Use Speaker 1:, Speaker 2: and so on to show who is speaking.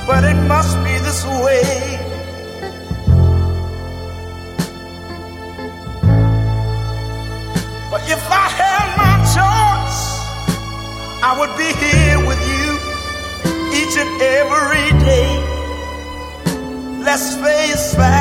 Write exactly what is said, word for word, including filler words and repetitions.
Speaker 1: but it must be this way. But if I had my choice, I would be here with you each and every day. Let's face facts.